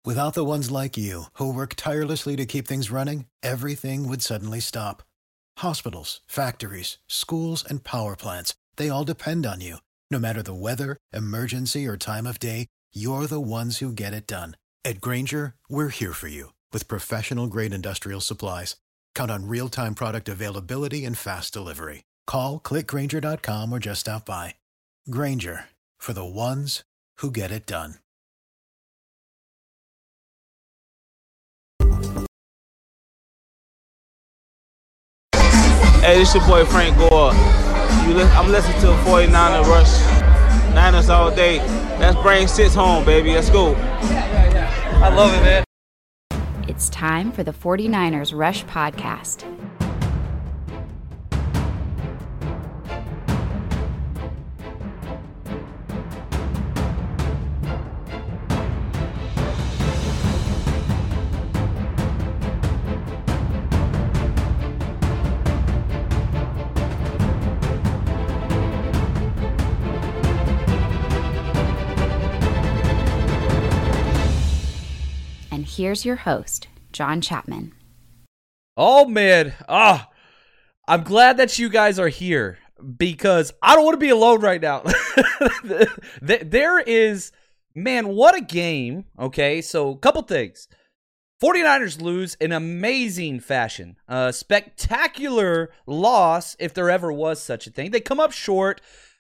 Without the ones like you, who work tirelessly to keep things running, everything would suddenly stop. Hospitals, factories, schools, and power plants, they all depend on you. No matter the weather, emergency, or time of day, you're the ones who get it done. At Grainger, we're here for you with professional-grade industrial supplies. Count on real-time product availability and fast delivery. Call, clickgrainger.com, or just stop by. Grainger, for the ones who get it done. Hey, this your boy Frank Gore. I'm listening to 49er Rush. Niners all day. Let's bring 6 home, baby. Let's go. I love it, man. It's time for the 49ers Rush podcast. And here's your host, John Chapman. Oh, man. I'm glad that you guys are here because I don't want to be alone right now. There is, man, what a game. Okay, so a couple things. 49ers lose in amazing fashion. Spectacular loss, if there ever was such a thing. They come up short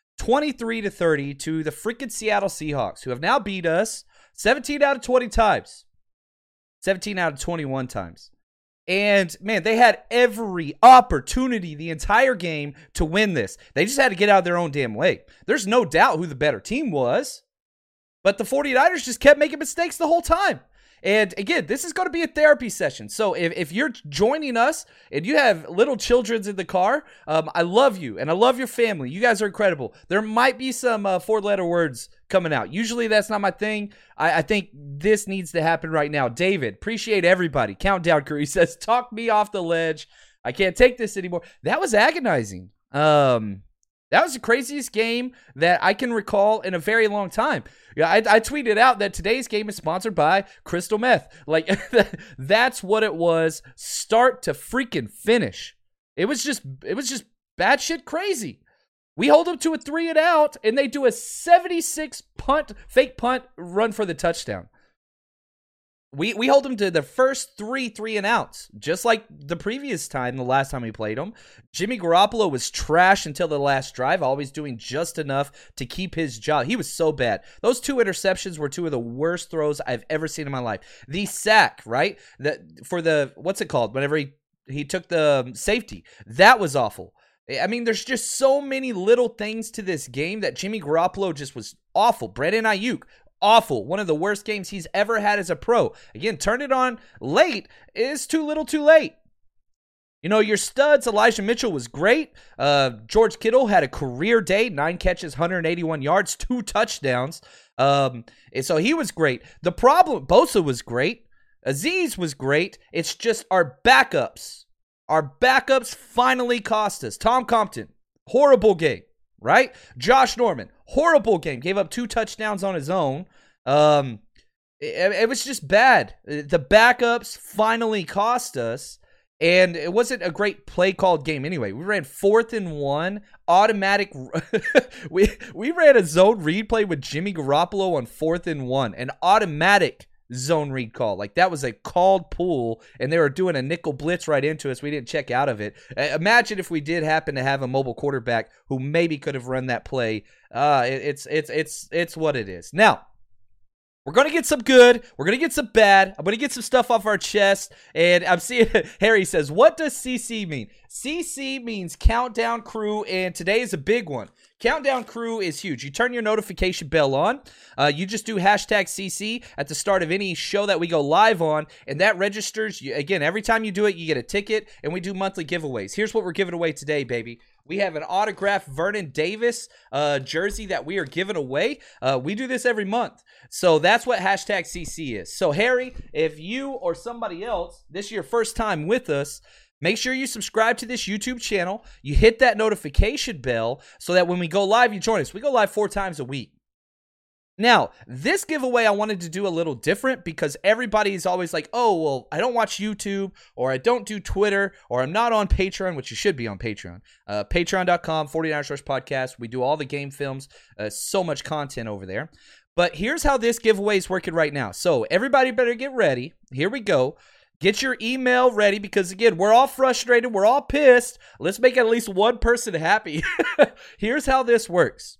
23-30 to the freaking Seattle Seahawks, who have now beat us 17 out of 20 times. 17 out of 21 times. And, man, they had every opportunity the entire game to win this. They just had to get out of their own damn way. There's no doubt who the better team was. But the 49ers just kept making mistakes the whole time. And, again, this is going to be a therapy session. So if you're joining us and you have little children in the car, I love you and I love your family. You guys are incredible. There might be some 4-letter words coming out. Usually that's not my thing. I think this needs to happen right now. David, appreciate everybody. Countdown crew, he says, talk me off the ledge. I can't take this anymore. That was agonizing. That was the craziest game that I can recall in a very long time. Yeah, I tweeted out that today's game is sponsored by Crystal Meth. Like, that's what it was, start to freaking finish. It was just batshit crazy. We hold them to a 3-and-out, and they do a 76 fake punt run for the touchdown. We hold them to the first 3-and-outs, just like the previous time, the last time we played them. Jimmy Garoppolo was trash until the last drive, always doing just enough to keep his job. He was so bad. Those 2 interceptions were 2 of the worst throws I've ever seen in my life. The sack, right? What's it called? Whenever he took the safety, that was awful. I mean, there's just so many little things to this game that Jimmy Garoppolo just was awful. Brandon Ayuk, awful. One of the worst games he's ever had as a pro. Again, turn it on late is too little too late. You know, your studs, Elijah Mitchell was great. George Kittle had a career day, 9 catches, 181 yards, 2 touchdowns. And so he was great. The problem, Bosa was great. Azeez was great. It's just our backups. Our backups finally cost us. Tom Compton, horrible game, right? Josh Norman, horrible game. Gave up 2 touchdowns on his own. It was just bad. The backups finally cost us, and it wasn't a great play called game anyway. We ran 4th and 1, automatic. we ran a zone read play with Jimmy Garoppolo on 4th and 1, an automatic zone read call. Like, that was a called pull, and they were doing a nickel blitz right into us. We didn't check out of it. Imagine if we did happen to have a mobile quarterback who maybe could have run that play. It's what it is. Now, we're going to get some good. We're going to get some bad. I'm going to get some stuff off our chest. And I'm seeing Harry says, what does CC mean? CC means Countdown Crew, and today is a big one. Countdown Crew is huge. You turn your notification bell on. You just do hashtag CC at the start of any show that we go live on, and that registers. Again, every time you do it, you get a ticket, and we do monthly giveaways. Here's what we're giving away today, baby. We have an autographed Vernon Davis jersey that we are giving away. We do this every month. So that's what hashtag CC is. So, Harry, if you or somebody else, this is your first time with us, make sure you subscribe to this YouTube channel. You hit that notification bell so that when we go live, you join us. We go live 4 times a week. Now, this giveaway I wanted to do a little different because everybody's always like, oh, well, I don't watch YouTube, or I don't do Twitter, or I'm not on Patreon, which you should be on Patreon. Patreon.com, 49ers Rush Podcast. We do all the game films, so much content over there. But here's how this giveaway is working right now. So everybody better get ready. Here we go. Get your email ready because, again, we're all frustrated. We're all pissed. Let's make at least one person happy. Here's how this works.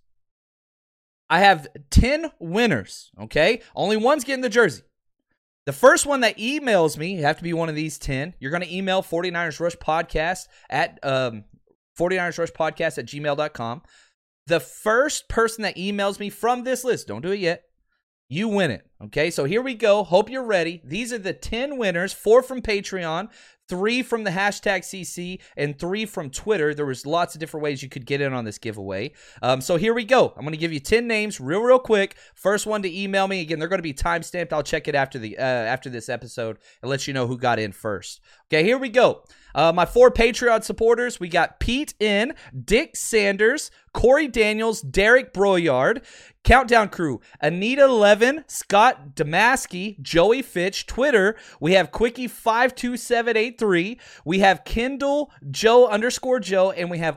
I have 10 winners, okay? Only one's getting the jersey. The first one that emails me, you have to be one of these 10. You're going to email 49ers Rush Podcast at 49ers Rush Podcast at gmail.com. The first person that emails me from this list, don't do it yet, you win it, okay? So here we go. Hope you're ready. These are the 10 winners, 4 from Patreon, 3 from the hashtag CC, and 3 from Twitter. There was lots of different ways you could get in on this giveaway. So here we go. I'm going to give you 10 names real quick. First one to email me. Again, they're going to be timestamped. I'll check it after this episode and let you know who got in first. Okay, here we go. My 4 Patreon supporters, we got Pete N, Dick Sanders, Corey Daniels, Derek Broyard, Countdown Crew, Anita Levin, Scott Damaski, Joey Fitch, Twitter, we have Quickie52783, we have Kendall Joe _Joe, and we have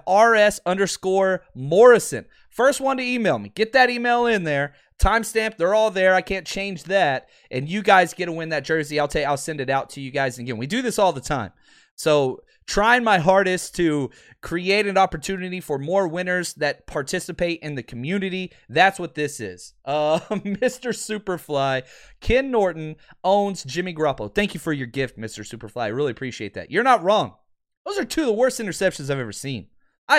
RS_Morrison. First one to email me. Get that email in there. Timestamp, they're all there. I can't change that. And you guys get to win that jersey. I'll send it out to you guys. And again, we do this all the time. So trying my hardest to create an opportunity for more winners that participate in the community. That's what this is. Mr. Superfly, Ken Norton owns Jimmy Garoppolo. Thank you for your gift, Mr. Superfly. I really appreciate that. You're not wrong. Those are 2 of the worst interceptions I've ever seen.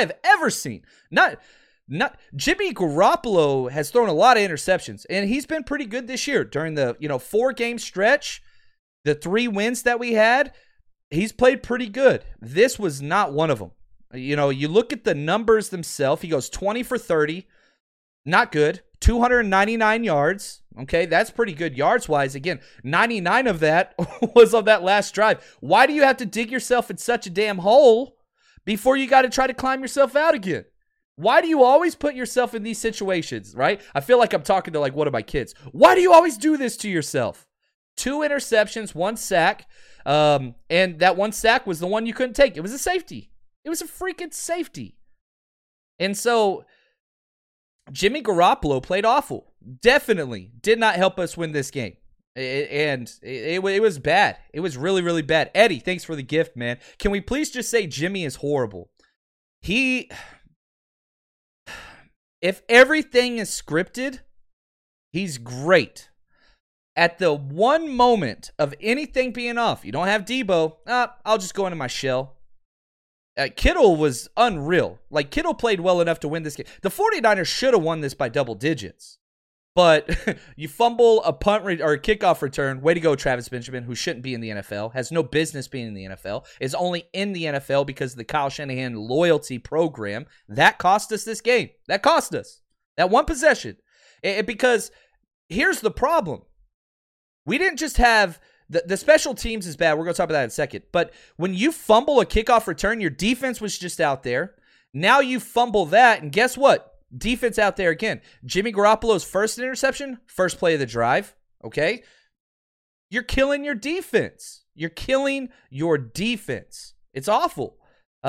Not Jimmy Garoppolo has thrown a lot of interceptions, and he's been pretty good this year during the 4-game stretch. The 3 wins that we had, he's played pretty good. This was not one of them. You look at the numbers themselves. He goes 20 for 30. Not good. 299 yards. Okay, that's pretty good yards-wise. Again, 99 of that was on that last drive. Why do you have to dig yourself in such a damn hole before you got to try to climb yourself out again? Why do you always put yourself in these situations, right? I feel like I'm talking to one of my kids. Why do you always do this to yourself? 2 interceptions, 1 sack. And that 1 sack was the one you couldn't take. It was a safety. It was a freaking safety. And so Jimmy Garoppolo played awful. Definitely did not help us win this game. It was bad. It was really, really bad. Eddie, thanks for the gift, man. Can we please just say Jimmy is horrible? If everything is scripted, he's great. At the one moment of anything being off, you don't have Debo, I'll just go into my shell. Kittle was unreal. Kittle played well enough to win this game. The 49ers should have won this by double digits. But you fumble a punt or a kickoff return. Way to go, Travis Benjamin, who shouldn't be in the NFL, has no business being in the NFL, is only in the NFL because of the Kyle Shanahan loyalty program. That cost us this game. That cost us. That one possession. Because here's the problem. We didn't just have the special teams is bad. We're going to talk about that in a second. But when you fumble a kickoff return, your defense was just out there. Now you fumble that, and guess what? Defense out there again. Jimmy Garoppolo's first interception, first play of the drive, okay? You're killing your defense. You're killing your defense. It's awful.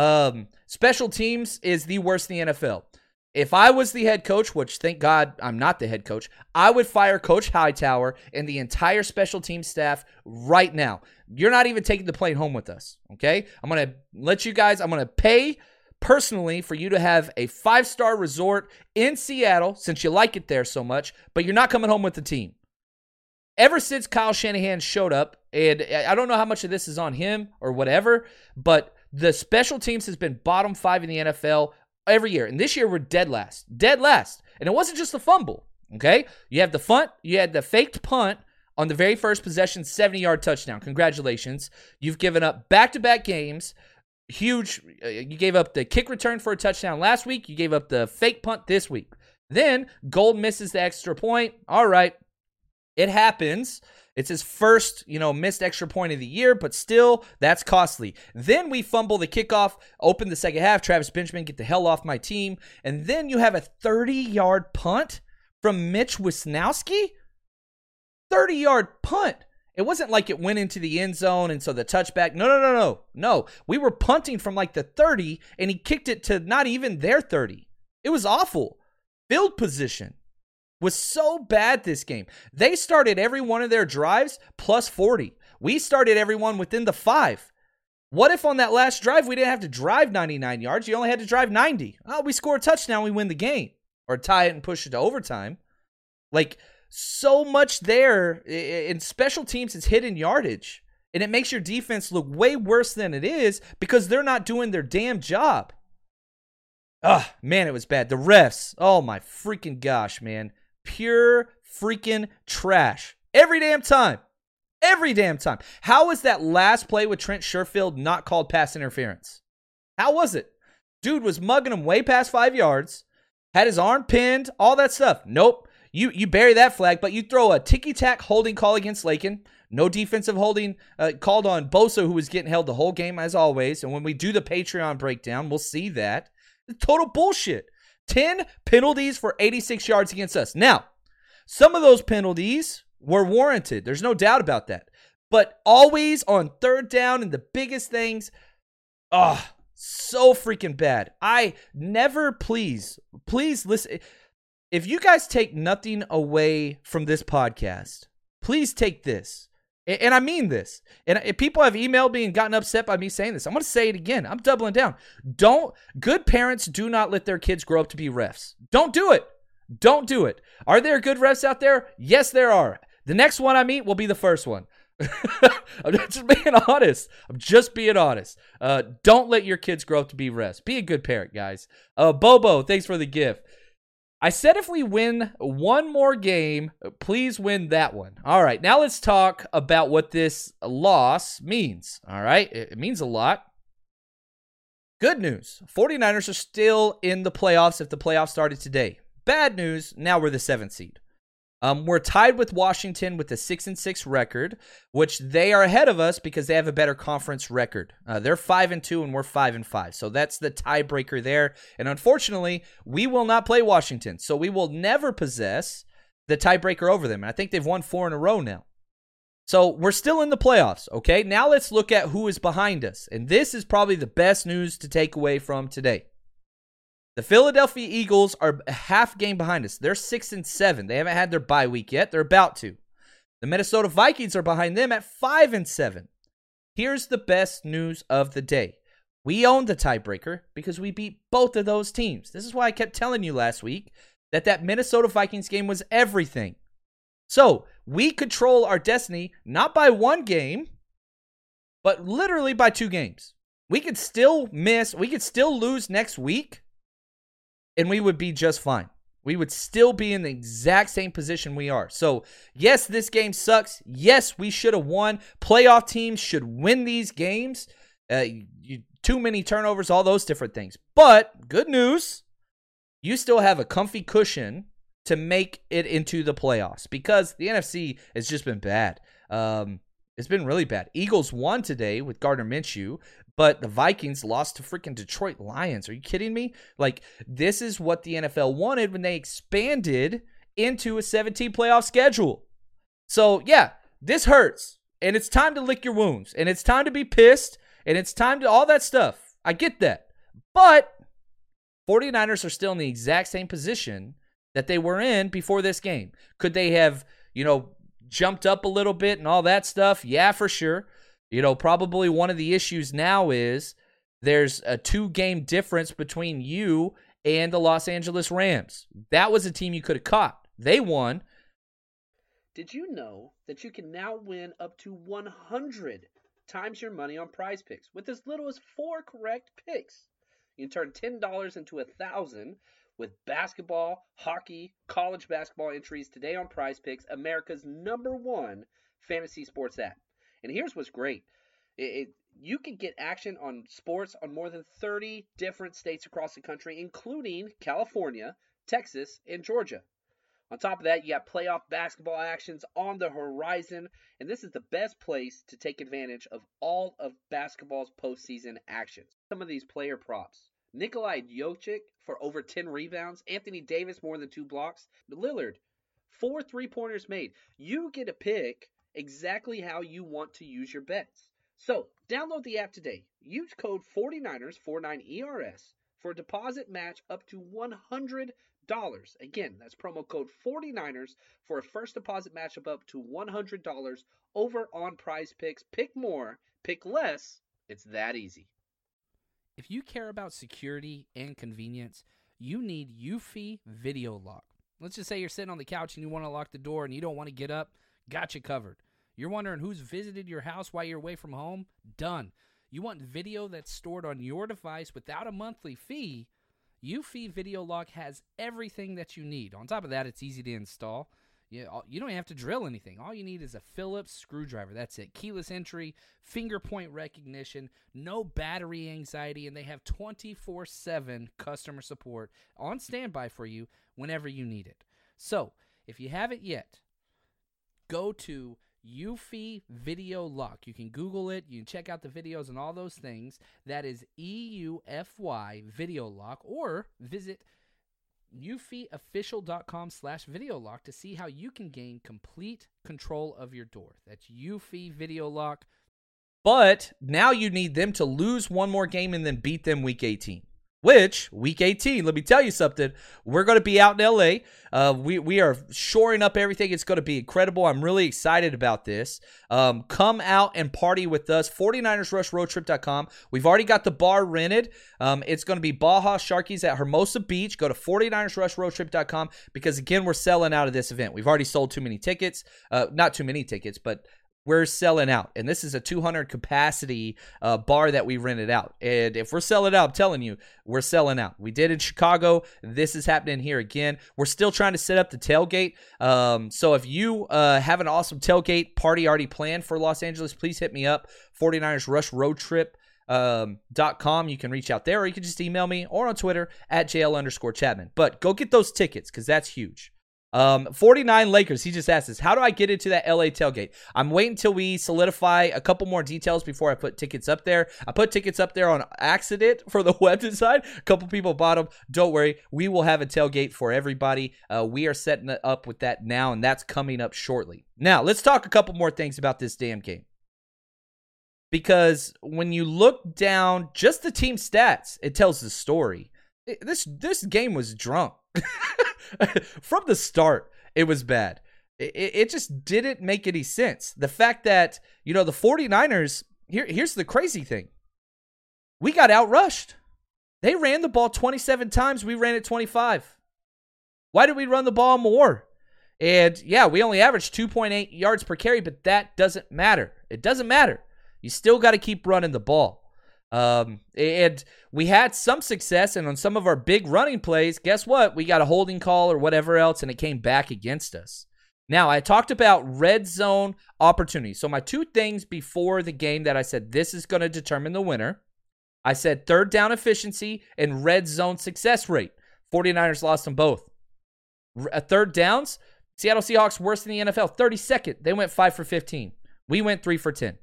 Special teams is the worst in the NFL. If I was the head coach, which thank God I'm not the head coach, I would fire Coach Hightower and the entire special team staff right now. You're not even taking the plane home with us, okay? I'm going to let you guys, I'm going to pay personally for you to have a 5-star resort in Seattle since you like it there so much, but you're not coming home with the team. Ever since Kyle Shanahan showed up, and I don't know how much of this is on him or whatever, but the special teams has been bottom 5 in the NFL every year. And this year we're dead last. Dead last. And it wasn't just the fumble, okay? You have the faked punt on the very first possession, 70-yard touchdown. Congratulations. You've given up back-to-back games. Huge. You gave up the kick return for a touchdown last week. You gave up the fake punt this week. Then Gold misses the extra point. All right. It happens. It's his first, missed extra point of the year, but still, that's costly. Then we fumble the kickoff, open the second half. Travis Benjamin, get the hell off my team. And then you have a 30-yard punt from Mitch Wisnowski? 30-yard punt. It wasn't like it went into the end zone and so the touchback. No. We were punting from like the 30 and he kicked it to not even their 30. It was awful. Field position was so bad this game. They started every one of their drives plus 40. We started everyone within the 5. What if on that last drive we didn't have to drive 99 yards? You only had to drive 90. Oh, we score a touchdown, we win the game. Or tie it and push it to overtime. Like, so much there in special teams is hidden yardage. And it makes your defense look way worse than it is because they're not doing their damn job. Man, it was bad. The refs, oh my freaking gosh, man. Pure freaking trash. Every damn time. How was that last play with Trent Sherfield not called pass interference? How was it? Dude was mugging him way past 5 yards, had his arm pinned, all that stuff. Nope. You bury that flag, but you throw a ticky-tack holding call against Lakin. No defensive holding called on Bosa, who was getting held the whole game as always. And when we do the Patreon breakdown, we'll see that. Total bullshit. 10 penalties for 86 yards against us. Now, some of those penalties were warranted. There's no doubt about that. But always on third down and the biggest things, so freaking bad. I never, please listen. If you guys take nothing away from this podcast, please take this. And I mean this. And if people have emailed me and gotten upset by me saying this, I'm going to say it again. I'm doubling down. Good parents do not let their kids grow up to be refs. Don't do it. Are there good refs out there? Yes, there are. The next one I meet will be the first one. I'm just being honest. Don't let your kids grow up to be refs. Be a good parent, guys. Bobo, thanks for the gift. I said if we win one more game, please win that one. All right, now let's talk about what this loss means. All right, it means a lot. Good news, 49ers are still in the playoffs if the playoffs started today. Bad news, now we're the 7th seed. We're tied with Washington with a 6-6 record, which they are ahead of us because they have a better conference record. They're 5-2 and we're 5-5. So that's the tiebreaker there. And unfortunately, we will not play Washington. So we will never possess the tiebreaker over them. And I think they've won 4 in a row now. So we're still in the playoffs, okay? Now let's look at who is behind us. And this is probably the best news to take away from today. The Philadelphia Eagles are a half game behind us. They're 6-7. They haven't had their bye week yet. They're about to. The Minnesota Vikings are behind them at 5-7. Here's the best news of the day. We own the tiebreaker because we beat both of those teams. This is why I kept telling you last week that Minnesota Vikings game was everything. So we control our destiny not by one game, but literally by 2 games. We could still miss. We could still lose next week. And we would be just fine. We would still be in the exact same position we are. So, yes, this game sucks. Yes, we should have won. Playoff teams should win these games. Too many turnovers, all those different things. But, good news, you still have a comfy cushion to make it into the playoffs because the NFC has just been bad. It's been really bad. Eagles won today with Gardner Minshew, but the Vikings lost to freaking Detroit Lions. Are you kidding me? Like, this is what the NFL wanted when they expanded into a 17 playoff schedule. So, yeah, this hurts. And it's time to lick your wounds. And it's time to be pissed. And it's time to all that stuff. I get that. But 49ers are still in the exact same position that they were in before this game. Could they have, jumped up a little bit and all that stuff? Yeah, for sure. Probably one of the issues now is there's a 2-game difference between you and the Los Angeles Rams. That was a team you could have caught. They won. Did you know that you can now win up to 100 times your money on Prize Picks with as little as 4 correct picks? You can turn $10 into $1,000 with basketball, hockey, college basketball entries today on Prize Picks, America's #1 fantasy sports app. And here's what's great. You can get action on sports on more than 30 different states across the country, including California, Texas, and Georgia. On top of that, you got playoff basketball actions on the horizon, and this is the best place to take advantage of all of basketball's postseason actions. Some of these player props. Nikolai Jokic for over 10 rebounds. Anthony Davis more than 2 blocks. Lillard, 4 3-pointers made. You get to pick exactly how you want to use your bets. So, download the app today. Use code 49ers, 49ERS, for a deposit match up to $100. Again, that's promo code 49ers for a first deposit match of up to $100 over on Prize Picks. Pick more, pick less. It's that easy. If you care about security and convenience, you need Eufy Video Lock. Let's just say you're sitting on the couch and you want to lock the door and you don't want to get up. Got you covered. You're wondering who's visited your house while you're away from home? Done. You want video that's stored on your device without a monthly fee? Eufy Video Lock has everything that you need. On top of that, it's easy to install. You don't even have to drill anything. All you need is a Phillips screwdriver. That's it. Keyless entry, finger point recognition, no battery anxiety, and they have 24/7 customer support on standby for you whenever you need it. So, if you haven't yet, go to Eufy Video Lock. You can Google it. You can check out the videos and all those things. That is EUFY Video Lock, or visit eufyofficial.com/videolock to see how you can gain complete control of your door. That's Eufy Video Lock. But now you need them to lose one more game and then beat them week 18. Which, week 18, let me tell you something, we're going to be out in LA. We are shoring up everything. It's going to be incredible. I'm really excited about this. Come out and party with us. 49ersrushroadtrip.com. We've already got the bar rented. It's going to be Baja Sharkies at Hermosa Beach. Go to 49ersrushroadtrip.com because, again, we're selling out of this event. We've already sold too many tickets. Not too many tickets, but we're selling out. And this is a 200 capacity bar that we rented out. And if we're selling out, I'm telling you, we're selling out. We did in Chicago. This is happening here again. We're still trying to set up the tailgate. So if you have an awesome tailgate party already planned for Los Angeles, please hit me up. 49ersrushroadtrip.com. You can reach out there, or you can just email me, or on Twitter at JL_Chapman. But go get those tickets because that's huge. 49 Lakers, he just asked us, how do I get into that LA tailgate? I'm waiting until we solidify a couple more details before I put tickets up there. I put tickets up there on accident for the web design. A couple people bought them. Don't worry, we will have a tailgate for everybody. We are setting up with that now, and that's coming up shortly. Now, let's talk a couple more things about this damn game. Because when you look down just the team stats, it tells the story. This game was drunk. From the start, it was bad. It just didn't make any sense. The fact that, the 49ers, here's the crazy thing. We got outrushed. They ran the ball 27 times. We ran it 25. Why did we run the ball more? And, yeah, we only averaged 2.8 yards per carry, but that doesn't matter. It doesn't matter. You still got to keep running the ball. And we had some success, and on some of our big running plays, guess what? We got a holding call or whatever else, and it came back against us. Now, I talked about red zone opportunities. So my two things before the game that I said this is going to determine the winner, I said third down efficiency and red zone success rate. 49ers lost them both. Third downs, Seattle Seahawks worse than the NFL. 32nd, they went 5 for 15. We went 3 for 10.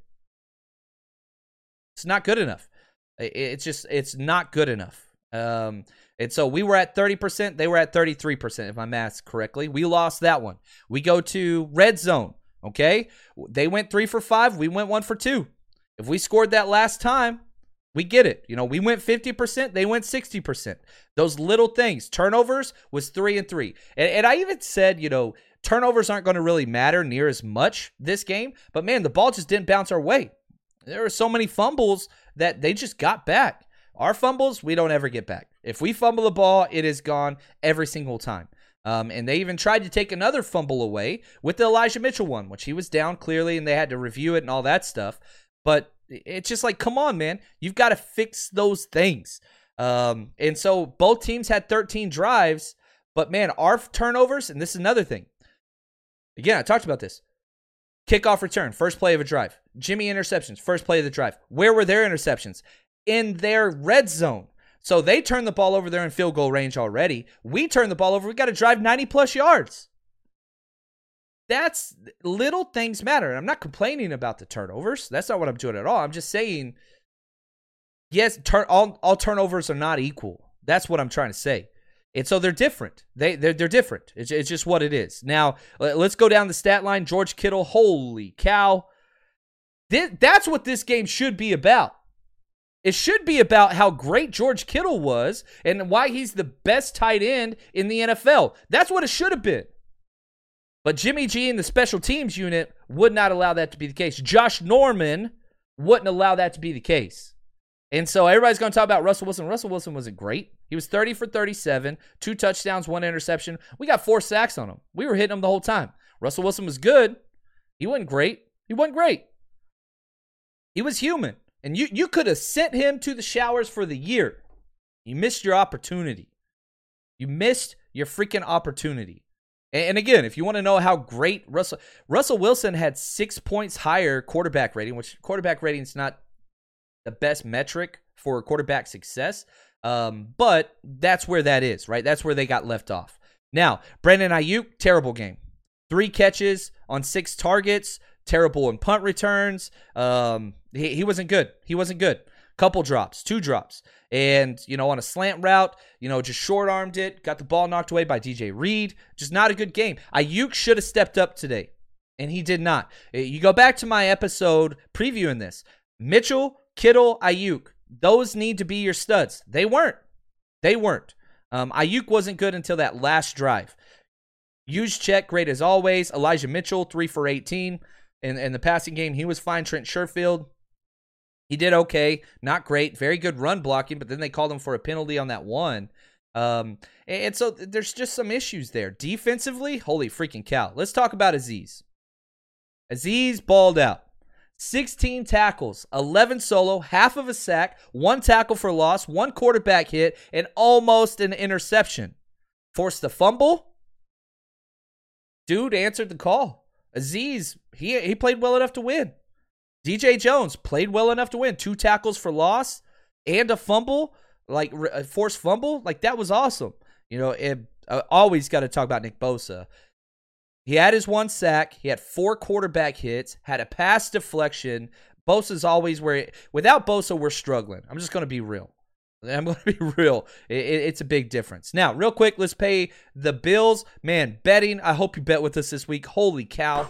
It's not good enough. It's not good enough. And so we were at 30%. They were at 33%, if my math's correctly. We lost that one. We go to red zone, okay? They went 3 for 5. We went 1 for 2. If we scored that last time, we get it. We went 50%. They went 60%. Those little things. Turnovers was 3 and 3. And I even said, turnovers aren't going to really matter near as much this game. But, man, the ball just didn't bounce our way. There were so many fumbles that they just got back. Our fumbles, we don't ever get back. If we fumble the ball, it is gone every single time. And they even tried to take another fumble away with the Elijah Mitchell one, which he was down clearly, and they had to review it and all that stuff. But it's just like, come on, man. You've got to fix those things. And so both teams had 13 drives. But, man, our turnovers, and this is another thing. Again, I talked about this. Kickoff return, first play of a drive. Jimmy interceptions, first play of the drive. Where were their interceptions? In their red zone. So they turned the ball over there in field goal range already. We turned the ball over. We got to drive 90-plus yards. That's little things matter. And I'm not complaining about the turnovers. That's not what I'm doing at all. I'm just saying, yes, all turnovers are not equal. That's what I'm trying to say. And so they're different. They're different. It's just what it is. Now, let's go down the stat line. George Kittle, holy cow. That's what this game should be about. It should be about how great George Kittle was and why he's the best tight end in the NFL. That's what it should have been. But Jimmy G and the special teams unit would not allow that to be the case. Josh Norman wouldn't allow that to be the case. And so everybody's going to talk about Russell Wilson. Russell Wilson wasn't great. He was 30 for 37, 2 touchdowns, 1 interception. We got 4 sacks on him. We were hitting him the whole time. Russell Wilson was good. He wasn't great. He was human. And you could have sent him to the showers for the year. You missed your opportunity. You missed your freaking opportunity. And again, if you want to know how great Russell Wilson had 6 points higher quarterback rating, which quarterback rating is not the best metric for quarterback success, but that's where that is, right? That's where they got left off. Now, Brandon Ayuk, terrible game. 3 catches on 6 targets. Terrible in punt returns. He wasn't good. Couple drops, 2 drops. And, on a slant route, just short-armed it. Got the ball knocked away by DJ Reed. Just not a good game. Ayuk should have stepped up today, and he did not. You go back to my episode previewing this. Mitchell, Kittle, Ayuk. Those need to be your studs. They weren't. Ayuk wasn't good until that last drive. Juszczyk, great as always. Elijah Mitchell, 3 for 18. In the passing game, he was fine. Trent Sherfield, he did okay. Not great. Very good run blocking, but then they called him for a penalty on that one. And so there's just some issues there. Defensively, holy freaking cow. Let's talk about Azeez. Azeez balled out. 16 tackles, 11 solo, half of a sack, 1 tackle for loss, 1 quarterback hit, and almost an interception. Forced a fumble. Dude answered the call. Azeez, he played well enough to win. DJ Jones played well enough to win. 2 tackles for loss and a fumble, like a forced fumble. Like, that was awesome. Always got to talk about Nick Bosa. He had his 1 sack. He had 4 quarterback hits, had a pass deflection. Bosa's always without Bosa, we're struggling. I'm just going to be real. It's a big difference. Now, real quick, let's pay the bills. Man, betting. I hope you bet with us this week. Holy cow.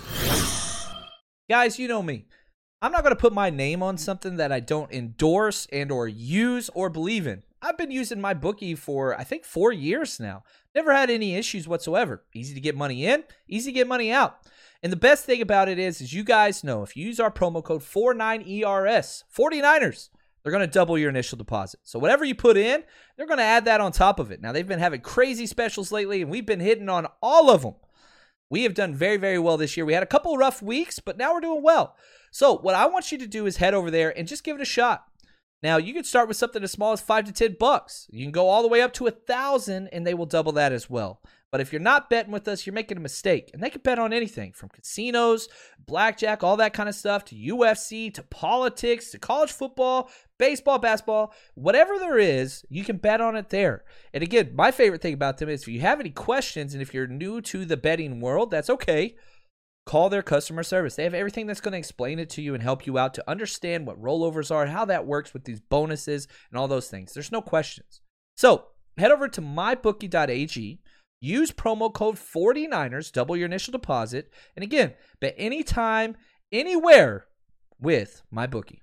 Guys, you know me. I'm not going to put my name on something that I don't endorse and or use or believe in. I've been using my bookie for, I think, 4 years now. Never had any issues whatsoever. Easy to get money in, easy to get money out. And the best thing about it is you guys know, if you use our promo code 49ERS, 49ers, they're going to double your initial deposit. So whatever you put in, they're going to add that on top of it. Now, they've been having crazy specials lately, and we've been hitting on all of them. We have done very, very well this year. We had a couple rough weeks, but now we're doing well. So what I want you to do is head over there and just give it a shot. Now, you can start with something as small as $5 to $10. You can go all the way up to $1,000, and they will double that as well. But if you're not betting with us, you're making a mistake. And they can bet on anything from casinos, blackjack, all that kind of stuff, to UFC, to politics, to college football, baseball, basketball, whatever there is, you can bet on it there. And again, my favorite thing about them is if you have any questions and if you're new to the betting world, that's okay. Call their customer service. They have everything that's going to explain it to you and help you out to understand what rollovers are, how that works with these bonuses and all those things. There's no questions. So head over to mybookie.ag. Use promo code 49ers, double your initial deposit. And again, bet anytime, anywhere with MyBookie.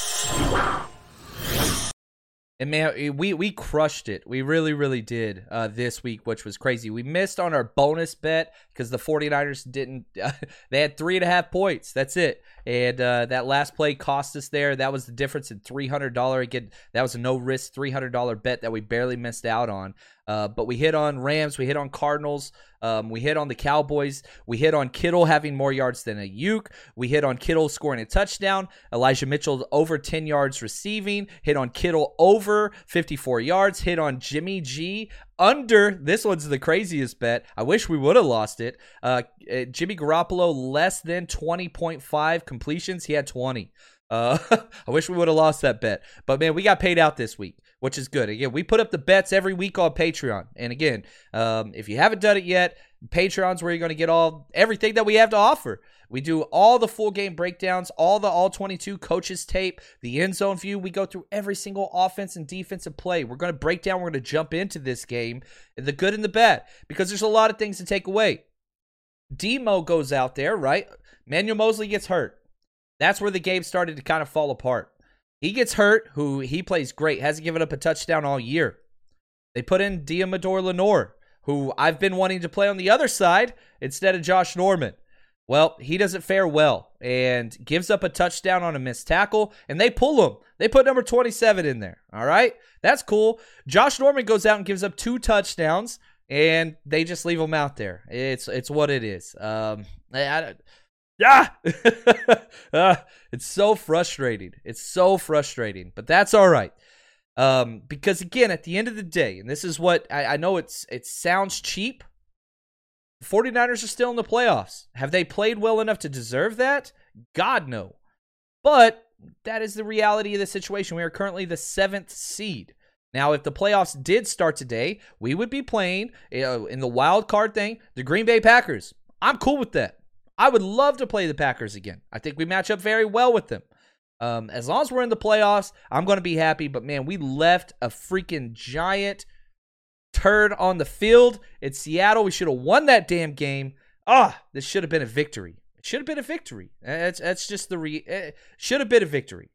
And man, we crushed it. We really, really did this week, which was crazy. We missed on our bonus bet because the 49ers didn't. They had 3.5 points. That's it. And that last play cost us there. That was the difference in $300. Again, that was a no-risk $300 bet that we barely missed out on. But we hit on Rams. We hit on Cardinals. We hit on the Cowboys. We hit on Kittle having more yards than Ayuk. We hit on Kittle scoring a touchdown. Elijah Mitchell over 10 yards receiving. Hit on Kittle over 54 yards. Hit on Jimmy G under. This one's the craziest bet. I wish we would have lost it. Jimmy Garoppolo less than 20.5 completions. He had 20. I wish we would have lost that bet. But, man, we got paid out this week, which is good. Again, we put up the bets every week on Patreon. And, again, if you haven't done it yet, Patreon's where you're going to get everything that we have to offer. We do all the full game breakdowns, all the all 22 coaches tape, the end zone view. We go through every single offense and defensive play. We're going to break down, we're going to jump into this game, the good and the bad, because there's a lot of things to take away. Demo goes out there, right? Manuel Mosley gets hurt. That's where the game started to kind of fall apart. He gets hurt, he plays great, hasn't given up a touchdown all year. They put in Diamador Lenore, who I've been wanting to play on the other side instead of Josh Norman. Well, he doesn't fare well and gives up a touchdown on a missed tackle, and they pull him. They put number 27 in there, all right? That's cool. Josh Norman goes out and gives up 2 touchdowns, and they just leave him out there. It's what it is. It's so frustrating. It's so frustrating, but that's all right. Because again, at the end of the day, and this is what I know it sounds cheap. The 49ers are still in the playoffs. Have they played well enough to deserve that? God, no. But that is the reality of the situation. We are currently the 7th seed. Now, if the playoffs did start today, we would be playing in the wild card thing, the Green Bay Packers. I'm cool with that. I would love to play the Packers again. I think we match up very well with them. As long as we're in the playoffs, I'm going to be happy. But, man, we left a freaking giant turd on the field. It's Seattle. We should have won that damn game. This should have been a victory. It should have been a victory. That's just should have been a victory.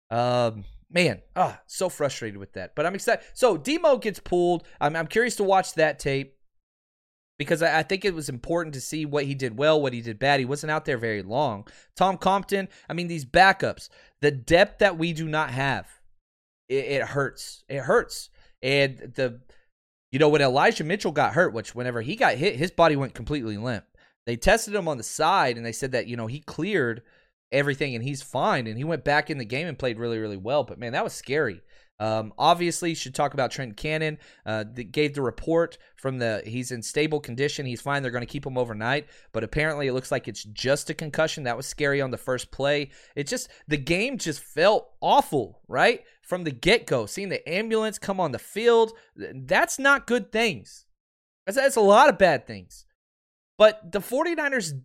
Man, so frustrated with that. But I'm excited. So, Demo gets pulled. I'm curious to watch that tape, because I think it was important to see what he did well, what he did bad. He wasn't out there very long. Tom Compton, these backups, the depth that we do not have, it hurts. It hurts. And when Elijah Mitchell got hurt, which whenever he got hit, his body went completely limp. They tested him on the side, and they said that, he cleared everything and he's fine. And he went back in the game and played really, really well. But, man, that was scary. Obviously, should talk about Trent Cannon. That gave the report from he's in stable condition. He's fine. They're going to keep him overnight. But apparently, it looks like it's just a concussion. That was scary on the first play. The game just felt awful, right? From the get-go. Seeing the ambulance come on the field, that's not good things. That's a lot of bad things. But the 49ers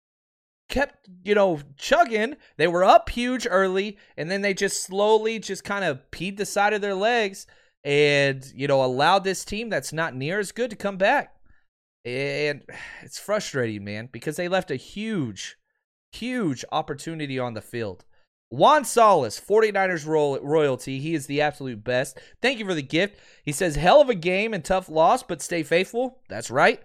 kept, chugging. They were up huge early, and then they just slowly just kind of peed the side of their legs and, allowed this team that's not near as good to come back. And it's frustrating, man, because they left a huge, huge opportunity on the field. Juan Salas, 49ers royalty. He is the absolute best. Thank you for the gift. He says, hell of a game and tough loss, but stay faithful. That's right.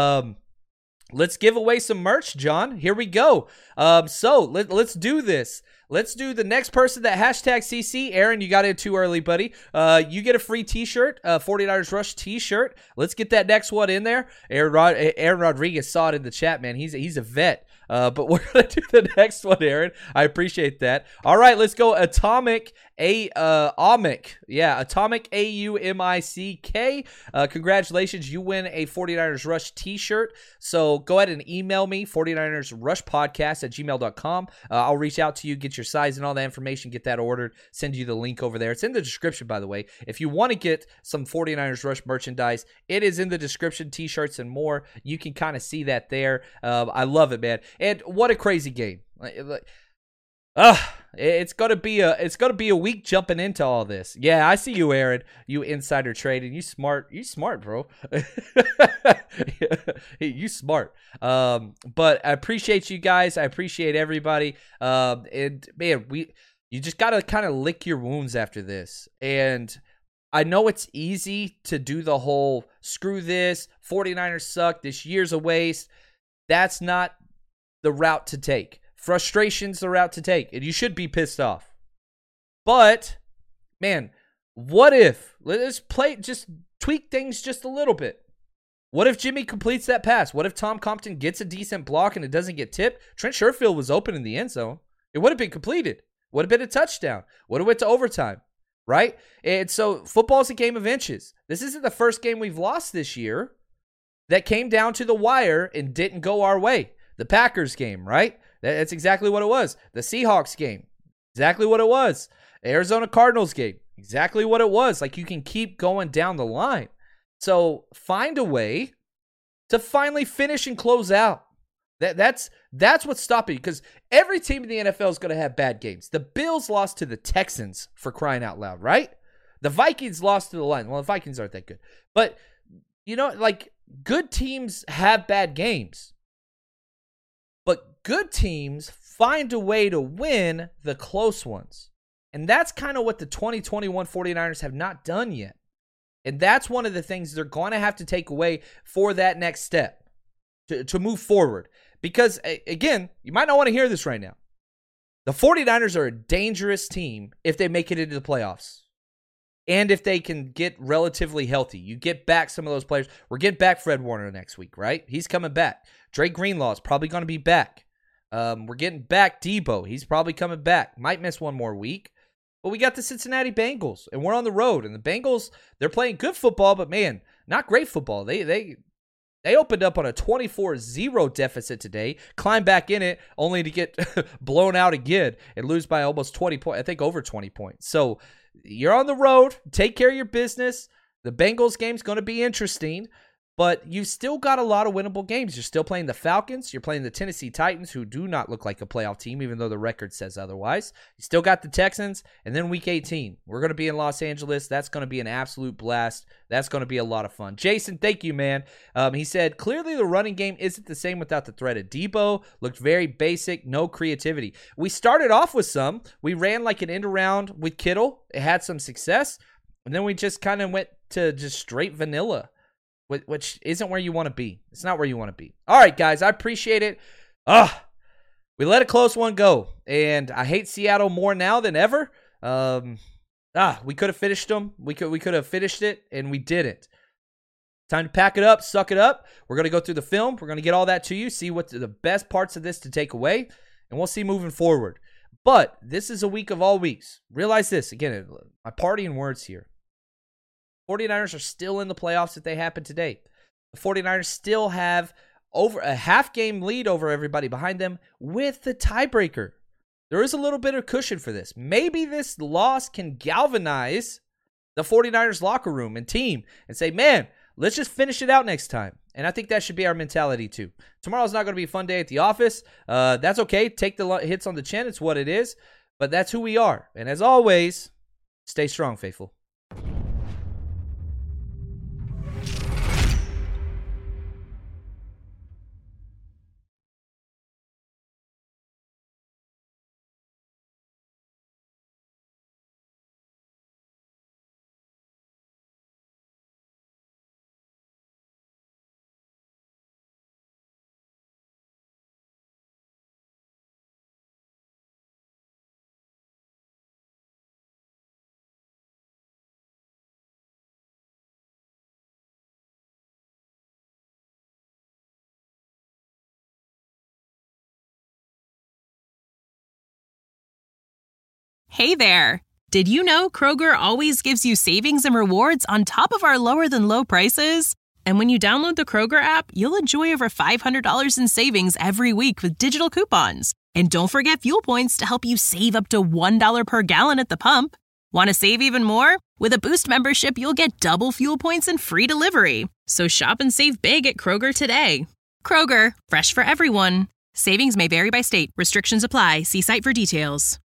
Let's give away some merch, John. Here we go. So let's do this. Let's do the next person that hashtag CC. Aaron, you got it too early, buddy. You get a free t-shirt, 49ers Rush t-shirt. Let's get that next one in there. Aaron Rodriguez saw it in the chat, man. He's a vet. But we're going to do the next one, Aaron. I appreciate that. All right, let's go. Atomic Aumick. Yeah, Atomic AUMICK. Congratulations. You win a 49ers Rush t-shirt. So go ahead and email me, 49ers Rush Podcast at gmail.com. I'll reach out to you, get your size and all that information, get that ordered, send you the link over there. It's in the description, by the way. If you want to get some 49ers Rush merchandise, it is in the description, t-shirts and more. You can kind of see that there. I love it, man. And what a crazy game. It's gonna be a week jumping into all this. Yeah, I see you, Aaron. You insider trading. You smart, bro. You smart. But I appreciate you guys. I appreciate everybody. And man, you just gotta kind of lick your wounds after this. And I know it's easy to do the whole screw this, 49ers suck, this year's a waste. That's not the route to take. Frustration's the route to take, and you should be pissed off. But, man, what if, let's just tweak things just a little bit. What if Jimmy completes that pass? What if Tom Compton gets a decent block and it doesn't get tipped? Trent Sherfield was open in the end zone. It would have been completed. Would have been a touchdown. Would have went to overtime, right? And so football's a game of inches. This isn't the first game we've lost this year that came down to the wire and didn't go our way. The Packers game, right? That's exactly what it was. The Seahawks game, exactly what it was. The Arizona Cardinals game, exactly what it was. Like, you can keep going down the line. So find a way to finally finish and close out. That's what's stopping you, because every team in the NFL is going to have bad games. The Bills lost to the Texans, for crying out loud, right? The Vikings lost to the Lions. Well, the Vikings aren't that good. But, good teams have bad games. But good teams find a way to win the close ones. And that's kind of what the 2021 49ers have not done yet. And that's one of the things they're going to have to take away for that next step to move forward. Because, again, you might not want to hear this right now. The 49ers are a dangerous team if they make it into the playoffs. And if they can get relatively healthy. You get back some of those players. We're getting back Fred Warner next week, right? He's coming back. Drake Greenlaw is probably going to be back. We're getting back Debo. He's probably coming back. Might miss one more week. But we got the Cincinnati Bengals, and we're on the road. And the Bengals, they're playing good football, but, man, not great football. They opened up on a 24-0 deficit today, climbed back in it, only to get blown out again and lose by almost 20 points. I think over 20 points. So you're on the road. Take care of your business. The Bengals game's going to be interesting, but you've still got a lot of winnable games. You're still playing the Falcons. You're playing the Tennessee Titans, who do not look like a playoff team, even though the record says otherwise. You still got the Texans, and then Week 18. We're going to be in Los Angeles. That's going to be an absolute blast. That's going to be a lot of fun. Jason, thank you, man. He said, clearly the running game isn't the same without the threat of Debo. Looked very basic, no creativity. We started off with some. We ran like an end around with Kittle. It had some success, and then we just kind of went to just straight vanilla, which isn't where you want to be. It's not where you want to be. All right, guys, I appreciate it. We let a close one go, and I hate Seattle more now than ever. We could have finished them. We could have finished it, and we didn't. Time to pack it up, suck it up. We're going to go through the film. We're going to get all that to you, see what the best parts of this to take away, and we'll see moving forward. But this is a week of all weeks. Realize this. Again, my partying words here. 49ers are still in the playoffs if they happen today. The 49ers still have over a half-game lead over everybody behind them with the tiebreaker. There is a little bit of cushion for this. Maybe this loss can galvanize the 49ers locker room and team and say, man, let's just finish it out next time. And I think that should be our mentality too. Tomorrow's not going to be a fun day at the office. That's okay. Take the hits on the chin. It's what it is. But that's who we are. And as always, stay strong, faithful. Hey there! Did you know Kroger always gives you savings and rewards on top of our lower-than-low prices? And when you download the Kroger app, you'll enjoy over $500 in savings every week with digital coupons. And don't forget fuel points to help you save up to $1 per gallon at the pump. Want to save even more? With a Boost membership, you'll get double fuel points and free delivery. So shop and save big at Kroger today. Kroger, fresh for everyone. Savings may vary by state. Restrictions apply. See site for details.